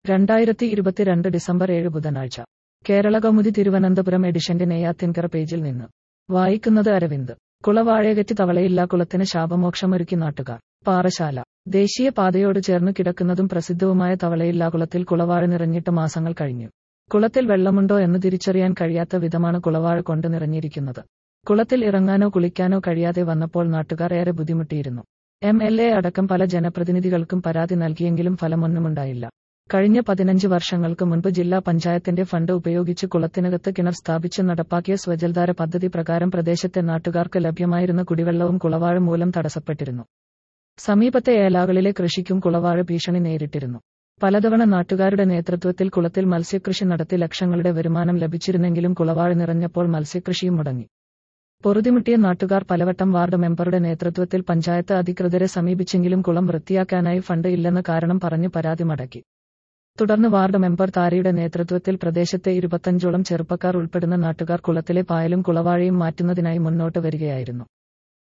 2022 December 7 ബുധനാഴ്ച കേരളകൗമുദി തിരുവനന്തപുരം എഡിഷന്റെ നെയ്യാറ്റിൻകര പേജിൽ നിന്ന് വായിക്കുന്നത് അരവിന്ദ്. കുളവാഴയകറ്റി തവളയില്ലാ കുളത്തിന് ശാപമോക്ഷമൊരുക്കി നാട്ടുകാർ. പാറശാല. ദേശീയ പാതയോട് ചേർന്നു കിടക്കുന്നതും പ്രസിദ്ധവുമായ തവളയില്ലാ കുളത്തിൽ കുളവാഴ നിറഞ്ഞിട്ട് മാസങ്ങൾ കഴിഞ്ഞു. കുളത്തിൽ വെള്ളമുണ്ടോ എന്ന് തിരിച്ചറിയാൻ കഴിയാത്ത വിധമാണ് കുളവാഴ കൊണ്ട് നിറഞ്ഞിരിക്കുന്നത്. കുളത്തിൽ ഇറങ്ങാനോ കുളിക്കാനോ കഴിയാതെ വന്നപ്പോൾ നാട്ടുകാർ ഏറെ ബുദ്ധിമുട്ടിയിരുന്നു. MLA അടക്കം പല ജനപ്രതിനിധികൾക്കും പരാതി നൽകിയെങ്കിലും ഫലമൊന്നുമുണ്ടായില്ല. കഴിഞ്ഞ 15 വർഷങ്ങൾക്ക് മുൻപ് ജില്ലാ പഞ്ചായത്തിന്റെ ഫണ്ട് ഉപയോഗിച്ച് കുളത്തിനകത്ത് കിണർ സ്ഥാപിച്ച് നടപ്പാക്കിയ സ്വജൽധാര പദ്ധതി പ്രകാരം പ്രദേശത്തെ നാട്ടുകാർക്ക് ലഭ്യമായിരുന്ന കുടിവെള്ളവും കുളവാഴ മൂലം തടസ്സപ്പെട്ടിരുന്നു. സമീപത്തെ ഏലാകളിലെ കൃഷിക്കും കുളവാഴ ഭീഷണി നേരിട്ടിരുന്നു. പലതവണ നാട്ടുകാരുടെ നേതൃത്വത്തിൽ കുളത്തിൽ മത്സ്യകൃഷി നടത്തി ലക്ഷങ്ങളുടെ വരുമാനം ലഭിച്ചിരുന്നെങ്കിലും കുളവാഴ നിറഞ്ഞപ്പോൾ മത്സ്യകൃഷിയും മുടങ്ങി. പൊറുതിമുട്ടിയ നാട്ടുകാർ പലവട്ടം വാർഡ് മെമ്പറുടെ നേതൃത്വത്തിൽ പഞ്ചായത്ത് അധികൃതരെ സമീപിച്ചെങ്കിലും കുളം വൃത്തിയാക്കാനായി ഫണ്ട് ഇല്ലെന്ന കാരണം പറഞ്ഞ് പരാതി മടക്കി. തുടർന്ന് വാർഡ് മെമ്പർ താരയുടെ നേതൃത്വത്തിൽ പ്രദേശത്തെ 25ഓളം ചെറുപ്പക്കാർ ഉൾപ്പെടുന്ന നാട്ടുകാർ കുളത്തിലെ പായലും കുളവാഴയും മാറ്റുന്നതിനായി മുന്നോട്ട് വരികയായിരുന്നു.